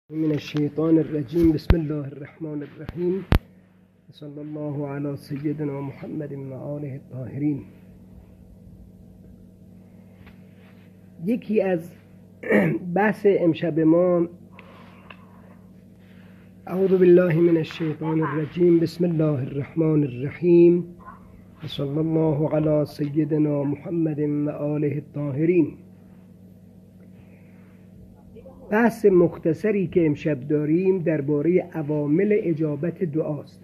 من الشیطان الرجیم. بسم الله الرحمن الرحیم. صلی الله علی سیدنا محمد و آله الطاهرین. یکی از بحث امشب ما اعوذ بالله من الشیطان الرجیم. بسم الله الرحمن الرحیم. صلی الله علی سیدنا محمد و آله الطاهرین. بحث مختصری که امشب داریم درباره عوامل اجابت دعاست.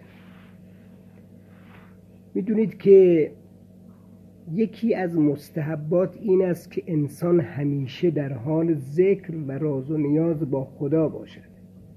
میدونید که یکی از مستحبات این است که انسان همیشه در حال ذکر و راز و نیاز با خدا باشد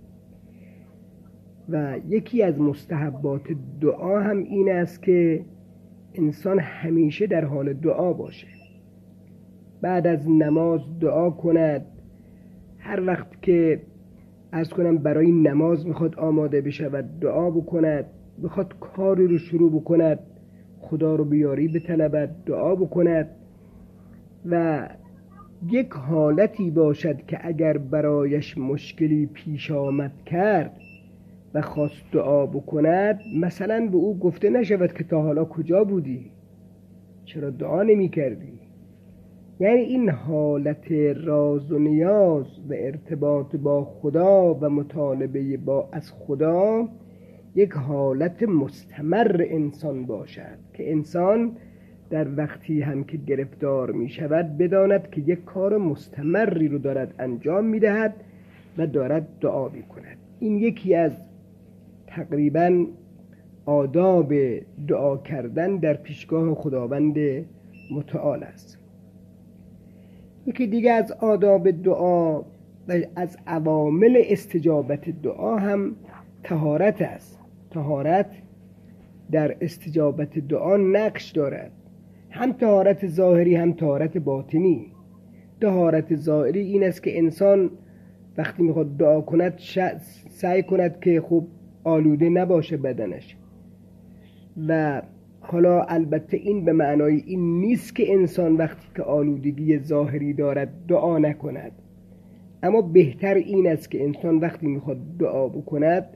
و یکی از مستحبات دعا هم این است که انسان همیشه در حال دعا باشه. بعد از نماز دعا کند، هر وقت که عرض کنم برای نماز میخواد آماده بشه و دعا بکند، بخواد کاری رو شروع بکند، خدا رو بیاری بطلبد، دعا بکند و یک حالتی باشد که اگر برایش مشکلی پیش آمد کرد و خواست دعا بکند، مثلا به او گفته نشود که تا حالا کجا بودی؟ چرا دعا نمی کردی؟ یعنی این حالت راز و نیاز و ارتباط با خدا و مطالبه از خدا یک حالت مستمر انسان باشد که انسان در وقتی هم که گرفتار می شود بداند که یک کار مستمری رو دارد انجام می دهد و دارد دعا می کند. این یکی از تقریبا آداب دعا کردن در پیشگاه خداوند متعال است. یکی دیگه از آداب دعا و از عوامل استجابت دعا هم طهارت است. طهارت در استجابت دعا نقش دارد، هم طهارت ظاهری هم طهارت باطنی. طهارت ظاهری این است که انسان وقتی میخواد دعا کند سعی کند که خوب آلوده نباشه بدنش، و حالا البته این به معنای این نیست که انسان وقتی که آلودگی ظاهری دارد دعا نکند، اما بهتر این است که انسان وقتی میخواد دعا بکند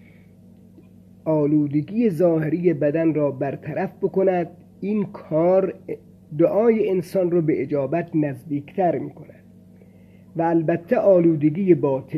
آلودگی ظاهری بدن را برطرف بکند. این کار دعای انسان رو به اجابت نزدیکتر میکند. و البته آلودگی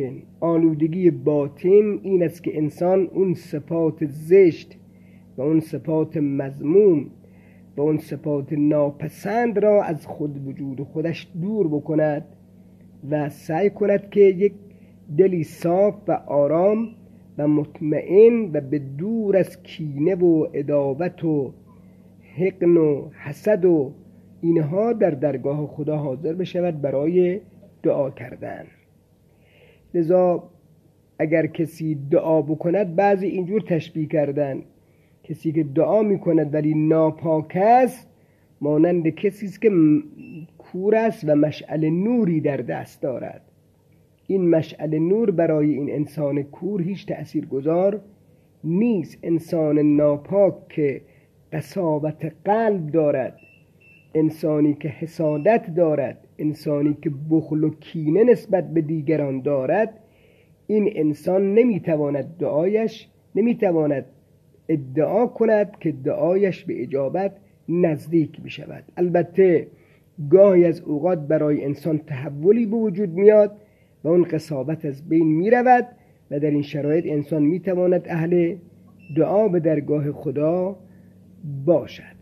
باطن این است که انسان اون صفات زشت و اون صفات مذموم و اون صفات ناپسند را از خود وجود خودش دور بکند و سعی کند که یک دلی صاف و آرام و مطمئن و به دور از کینه و عداوت و حقد و حسد و اینها در درگاه خدا حاضر بشود برای دعا کردن. لذا اگر کسی دعا بکند، بعضی اینجور تشبیه کردن کسی که دعا میکند ولی ناپاک است مانند کسی است که کور است و مشعل نوری در دست دارد. این مشعل نور برای این انسان کور هیچ تأثیرگذار نیست. انسان ناپاک که قساوت قلب دارد، انسانی که حسادت دارد، انسانی که بخل و کینه نسبت به دیگران دارد، این انسان نمیتواند ادعا کند که دعایش به اجابت نزدیک بشود. البته گاهی از اوقات برای انسان تحولی به وجود میاد و اون قساوت از بین میرود و در این شرایط انسان میتواند اهل دعا به درگاه خدا باشد.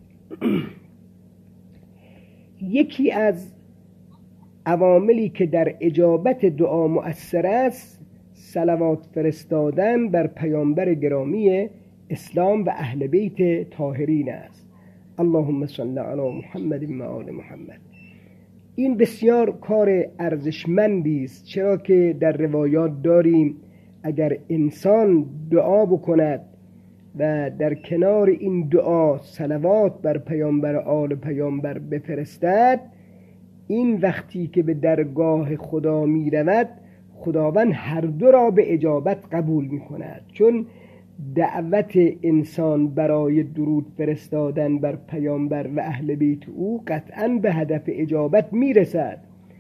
یکی از عواملی که در اجابت دعا مؤثر است صلوات فرستادن بر پیامبر گرامی اسلام و اهل بیت طاهرین است. اللهم صل علی محمد و آل محمد. این بسیار کار ارزشمندی است، چرا که در روایات داریم اگر انسان دعا بکند و در کنار این دعا صلوات بر پیامبر آل پیامبر بفرستد، این وقتی که به درگاه خدا می رود خداوند هر دو را به اجابت قبول می کند، چون دعوت انسان برای درود فرستادن بر پیامبر و اهل بیت او قطعاً به هدف اجابت می رسد.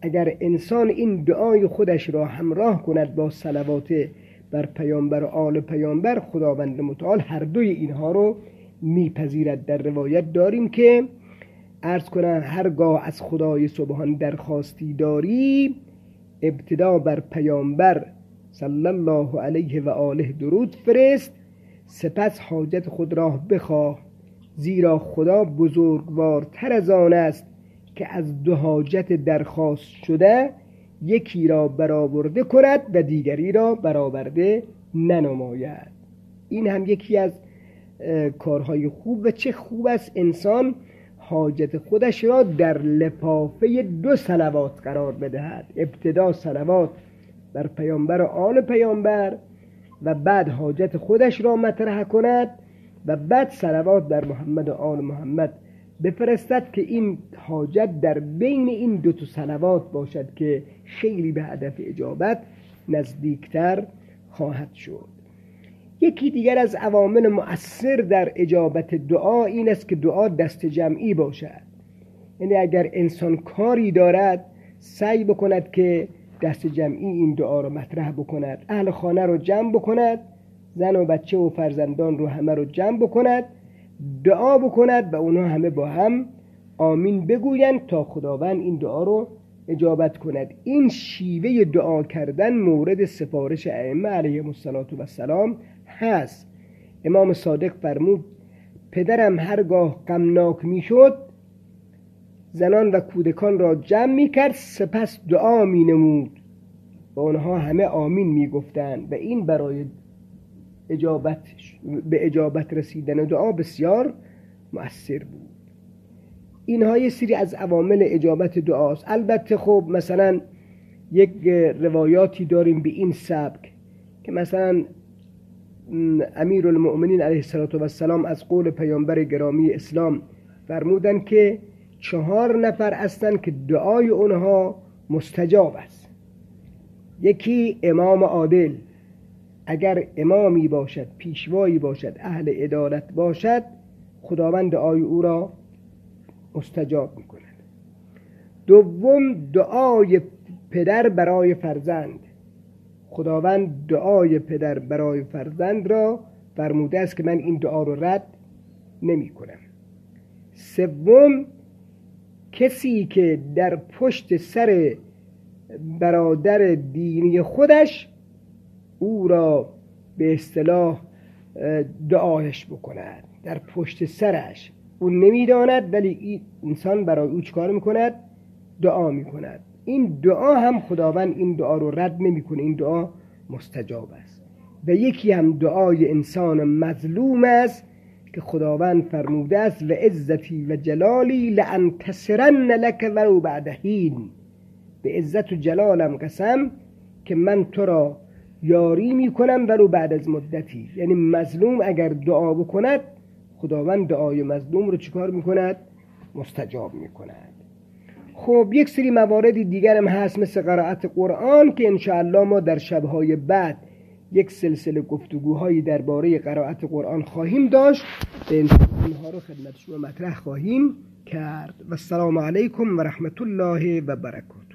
اگر انسان این دعای خودش را همراه کند با صلوات بر پیامبر و آل پیامبر، خداوند متعال هر دوی اینها رو میپذیرد. در روایت داریم که عرض کنم هرگاه از خدای سبحان درخواستی داری، ابتدا بر پیامبر صلی الله علیه و آله درود فرست، سپس حاجت خود را بخواه، زیرا خدا بزرگوارتر از آن است که از دو حاجت درخواست شده یکی را برآورده کند و دیگری را برآورده ننماید. این هم یکی از کارهای خوب و چه خوب است انسان حاجت خودش را در لفافه دو صلوات قرار بدهد. ابتدا صلوات بر پیامبر و آل پیامبر و بعد حاجت خودش را مطرح کند و بعد صلوات بر محمد و آل محمد بفرستد که این حاجت در بین این دو تا صلوات باشد که خیلی به هدف اجابت نزدیکتر خواهد شد. یکی دیگر از عوامل مؤثر در اجابت دعا این است که دعا دست جمعی باشد. یعنی اگر انسان کاری دارد سعی بکند که دست جمعی این دعا را مطرح بکند، اهل خانه رو جمع بکند، زن و بچه و فرزندان رو همه رو جمع بکند، دعا بکند و اونها همه با هم آمین بگویند تا خداوند این دعا رو اجابت کند. این شیوه دعا کردن مورد سفارش ائمه علیهم السلام هست. امام صادق فرمود پدرم هرگاه غمناک میشد زنان و کودکان را جمع میکرد، سپس دعا مینمود و اونها همه آمین میگفتند و این برای به اجابت رسیدن دعا بسیار مؤثر بود. اینها یه سری از عوامل اجابت دعاست. البته خب مثلا یک روایاتی داریم به این سبک که مثلا امیرالمؤمنین علیه السلام از قول پیامبر گرامی اسلام فرمودن که 4 نفر هستند که دعای اونها مستجاب است. یکی امام عادل، اگر امامی باشد، پیشوایی باشد، اهل عدالت باشد، خداوند دعای او را مستجاب میکند. دوم دعای پدر برای فرزند، خداوند دعای پدر برای فرزند را فرموده است که من این دعا رو رد نمی کنم. سوم کسی که در پشت سر برادر دینی خودش او را به اصطلاح دعایش بکند، در پشت سرش اون نمیداند ولی این انسان برای او چکار میکند؟ دعا میکند. این دعا هم خداوند این دعا رو رد نمیکنه، این دعا مستجاب است. و یکی هم دعای انسان مظلوم است که خداوند فرموده است و عزتی و جلالی لانتصرن لک ولو بعد حین، به عزت و جلالم قسم که من تو را یاری میکنم ولو بعد از مدتی. یعنی مظلوم اگر دعا بکند خداوند دعای مظلوم رو چیکار میکند؟ مستجاب میکند. خب یک سری موارد دیگر هم هست مثل قرائت قرآن که انشاءالله ما در شبهای بعد یک سلسله گفتگوهایی درباره قرائت قرآن خواهیم داشت و اینها رو خدمت شما مطرح خواهیم کرد. و السلام علیکم و رحمت الله و برکاته.